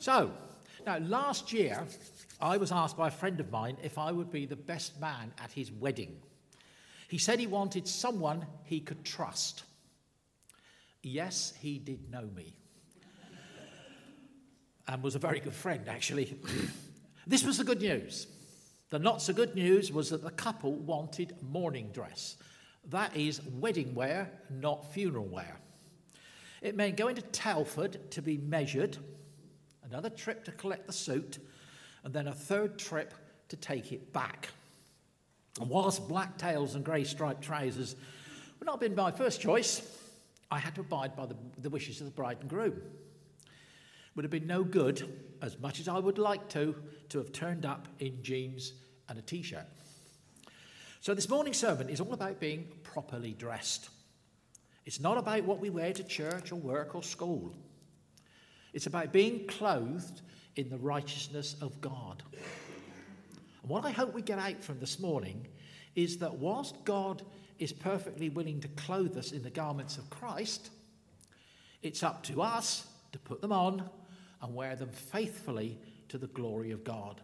So, now last year, I was asked by a friend of mine if I would be the best man at his wedding. He said he wanted someone he could trust. Yes, he did know me. And was a very good friend, actually. This was the good news. The not so good news was that the couple wanted morning dress. That is wedding wear, not funeral wear. It meant going to Telford to be measured, another trip to collect the suit, and then a third trip to take it back. And whilst black tails and grey striped trousers would not have been my first choice, I had to abide by the wishes of the bride and groom. Would have been no good, as much as I would like to have turned up in jeans and a t-shirt. So this morning's sermon is all about being properly dressed. It's not about what we wear to church or work or school. It's about being clothed in the righteousness of God. And what I hope we get out from this morning is that whilst God is perfectly willing to clothe us in the garments of Christ, it's up to us to put them on and wear them faithfully to the glory of God.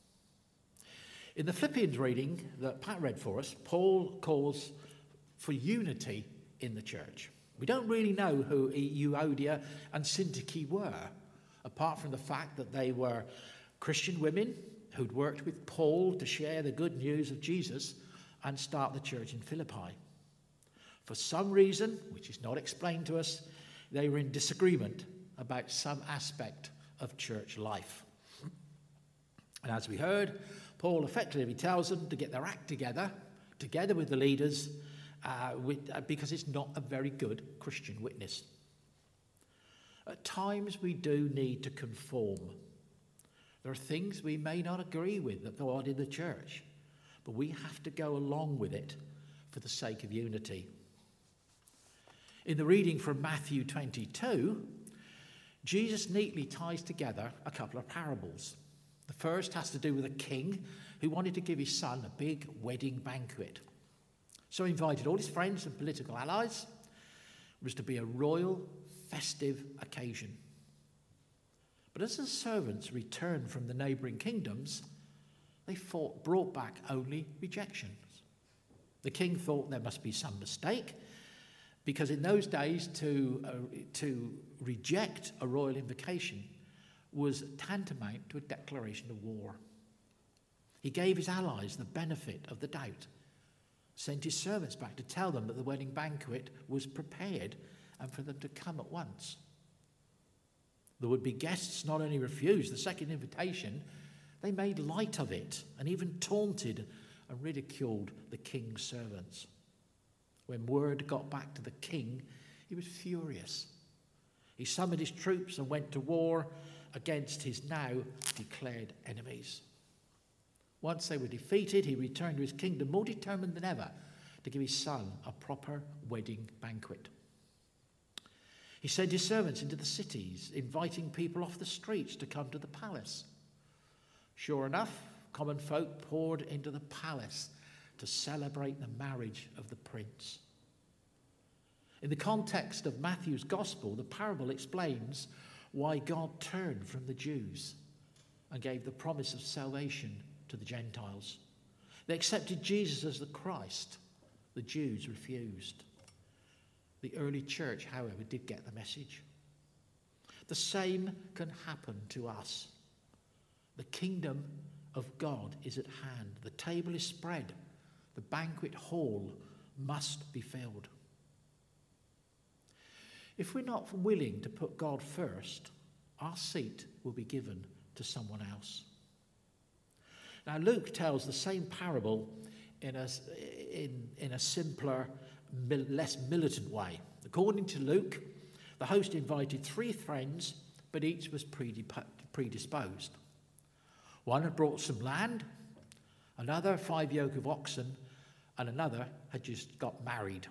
In the Philippians reading that Pat read for us, Paul calls for unity in the church. We don't really know who Euodia and Syntyche were, apart from the fact that they were Christian women who'd worked with Paul to share the good news of Jesus and start the church in Philippi. For some reason, which is not explained to us, they were in disagreement about some aspect of church life. And as we heard, Paul effectively tells them to get their act together with the leaders, because it's not a very good Christian witness. At times we do need to conform. There are things we may not agree with that go on in the church, but we have to go along with it for the sake of unity. In the reading from Matthew 22, Jesus neatly ties together a couple of parables. The first has to do with a king who wanted to give his son a big wedding banquet. So he invited all his friends and political allies. It was to be a royal, festive occasion. But as the servants returned from the neighbouring kingdoms, they brought back only rejections. The king thought there must be some mistake, because in those days to reject a royal invitation was tantamount to a declaration of war. He gave his allies the benefit of the doubt, sent his servants back to tell them that the wedding banquet was prepared and for them to come at once. The would-be guests not only refused the second invitation, they made light of it and even taunted and ridiculed the king's servants. When word got back to the king, he was furious. He summoned his troops and went to war against his now declared enemies. Once they were defeated, he returned to his kingdom more determined than ever to give his son a proper wedding banquet. He sent his servants into the cities, inviting people off the streets to come to the palace. Sure enough, common folk poured into the palace to celebrate the marriage of the prince. In the context of Matthew's gospel, the parable explains why God turned from the Jews and gave the promise of salvation to the Gentiles. They accepted Jesus as the Christ. The Jews refused. The early church, however, did get the message. The same can happen to us. The kingdom of God is at hand. The table is spread. The banquet hall must be filled. If we're not willing to put God first, our seat will be given to someone else. Now, Luke tells the same parable in a simpler, less militant way. According to Luke, the host invited 3 friends, but each was predisposed. One had brought some land, another 5 yoke of oxen, and another had just got married.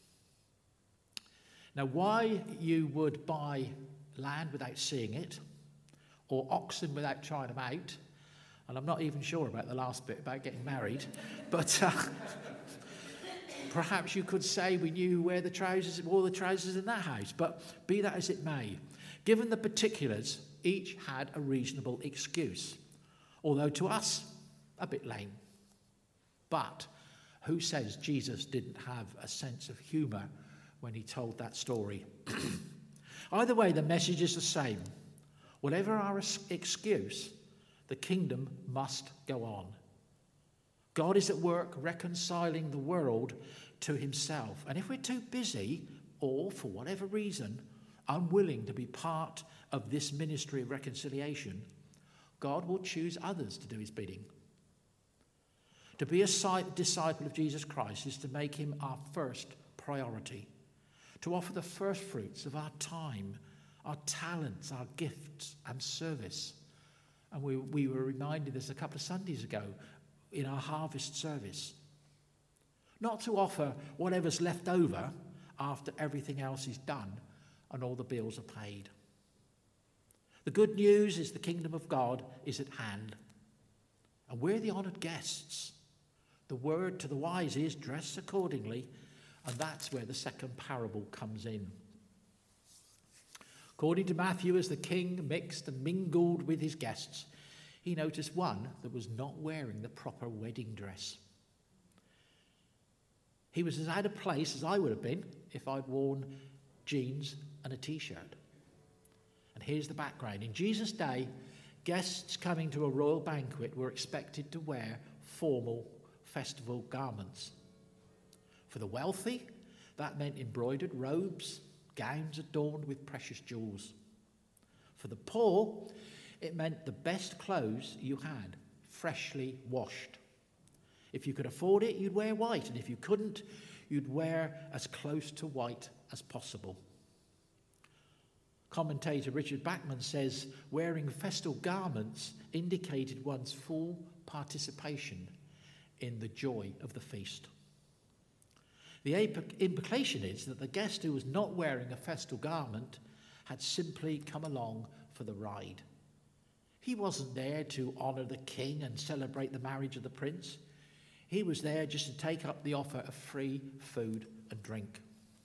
Now, why you would buy land without seeing it, or oxen without trying them out, and I'm not even sure about the last bit about getting married, but perhaps you could say we knew who wore the trousers in that house, but be that as it may, given the particulars, each had a reasonable excuse, although to us, a bit lame. But who says Jesus didn't have a sense of humour when he told that story? Either way, the message is the same. Whatever our excuse, the kingdom must go on. God is at work reconciling the world to himself. And if we're too busy, or for whatever reason, unwilling to be part of this ministry of reconciliation, God will choose others to do his bidding. To be a disciple of Jesus Christ is to make him our first priority, to offer the first fruits of our time, our talents, our gifts and service. And we were reminded this a couple of Sundays ago in our harvest service. Not to offer whatever's left over after everything else is done and all the bills are paid. The good news is the kingdom of God is at hand. And we're the honoured guests. The word to the wise is dress accordingly, and that's where the second parable comes in. According to Matthew, as the king mixed and mingled with his guests, he noticed one that was not wearing the proper wedding dress. He was as out of place as I would have been if I'd worn jeans and a t-shirt. And here's the background. In Jesus' day, guests coming to a royal banquet were expected to wear formal festival garments. For the wealthy, that meant embroidered robes, gowns adorned with precious jewels. For the poor, it meant the best clothes you had, freshly washed. If you could afford it, you'd wear white, and if you couldn't, you'd wear as close to white as possible. Commentator Richard Bachman says wearing festal garments indicated one's full participation in the joy of the feast. The implication is that the guest who was not wearing a festal garment had simply come along for the ride. He wasn't there to honour the king and celebrate the marriage of the prince. He was there just to take up the offer of free food and drink.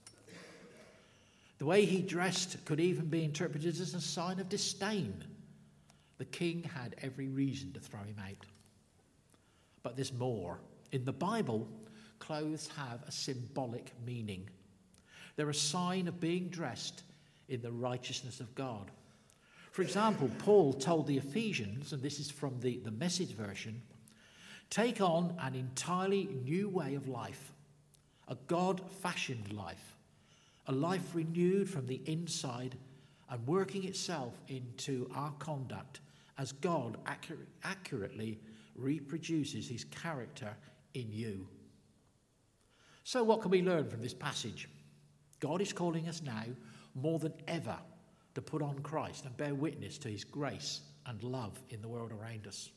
The way he dressed could even be interpreted as a sign of disdain. The king had every reason to throw him out. But there's more. In the Bible, clothes have a symbolic meaning. They're a sign of being dressed in the righteousness of God. For example, Paul told the Ephesians, and this is from the Message version, take on an entirely new way of life, a God-fashioned life, a life renewed from the inside and working itself into our conduct as God accurately reproduces his character in you. So what can we learn from this passage? God is calling us now more than ever to put on Christ and bear witness to his grace and love in the world around us.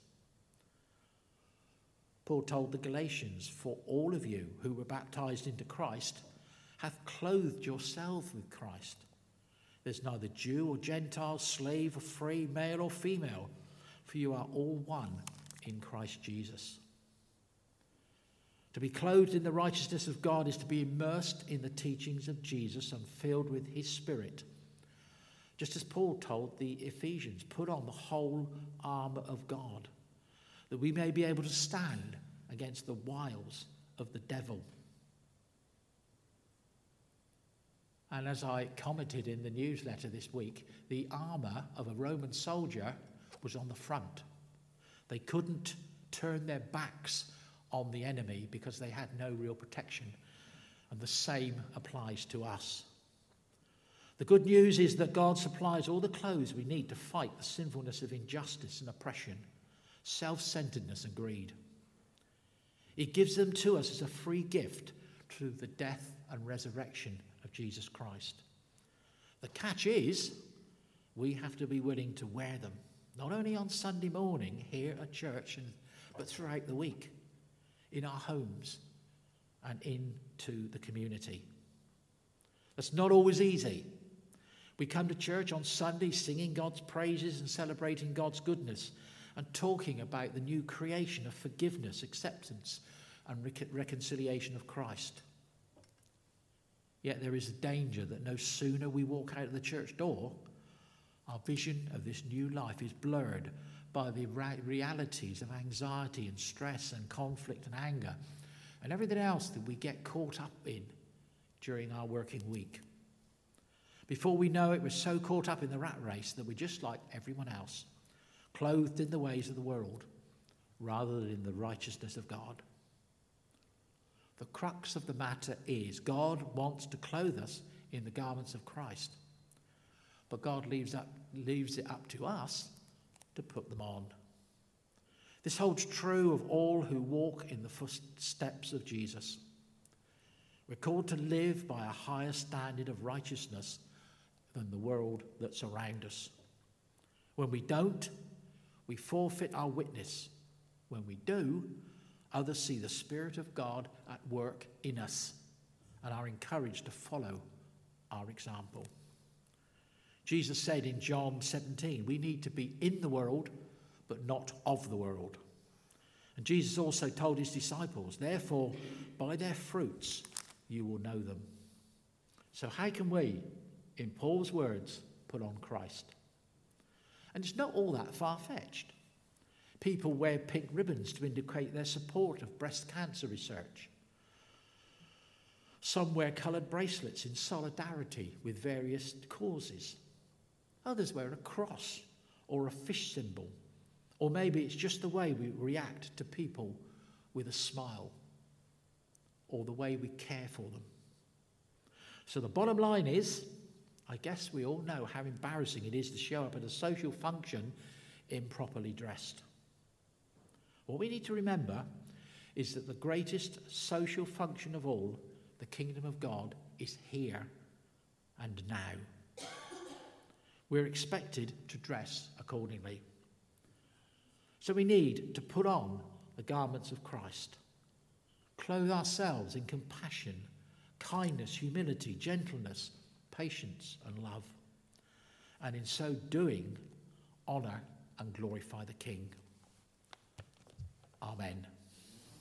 Paul told the Galatians, for all of you who were baptized into Christ have clothed yourselves with Christ. There's neither Jew or Gentile, slave or free, male or female, for you are all one in Christ Jesus. To be clothed in the righteousness of God is to be immersed in the teachings of Jesus and filled with his Spirit. Just as Paul told the Ephesians, put on the whole armour of God, that we may be able to stand against the wiles of the devil. And as I commented in the newsletter this week, the armour of a Roman soldier was on the front. They couldn't turn their backs on the enemy because they had no real protection. And the same applies to us. The good news is that God supplies all the clothes we need to fight the sinfulness of injustice and oppression, self-centeredness and greed. He gives them to us as a free gift through the death and resurrection of Jesus Christ. The catch is we have to be willing to wear them, not only on Sunday morning here at church, but throughout the week, in our homes and into the community. That's not always easy. We come to church on Sunday singing God's praises and celebrating God's goodness and talking about the new creation of forgiveness, acceptance and reconciliation of Christ. Yet there is a danger that no sooner we walk out of the church door, Our vision of this new life is blurred by the realities of anxiety and stress and conflict and anger and everything else that we get caught up in during our working week. Before we know it, we're so caught up in the rat race that we're just like everyone else, clothed in the ways of the world rather than in the righteousness of God. The crux of the matter is God wants to clothe us in the garments of Christ, but God leaves it up to us to put them on. This holds true of all who walk in the footsteps of Jesus. We're called to live by a higher standard of righteousness than the world that's around us. When we don't, we forfeit our witness. When we do, others see the Spirit of God at work in us and are encouraged to follow our example. Jesus said in John 17, we need to be in the world, but not of the world. And Jesus also told his disciples, therefore, by their fruits you will know them. So how can we, in Paul's words, put on Christ? And it's not all that far-fetched. People wear pink ribbons to indicate their support of breast cancer research. Some wear coloured bracelets in solidarity with various causes. Others wear a cross or a fish symbol. Or maybe it's just the way we react to people with a smile, or the way we care for them. So the bottom line is, I guess we all know how embarrassing it is to show up at a social function improperly dressed. What we need to remember is that the greatest social function of all, the kingdom of God, is here and now. We're expected to dress accordingly. So we need to put on the garments of Christ, clothe ourselves in compassion, kindness, humility, gentleness, patience, and love, and in so doing, honour and glorify the King. Amen.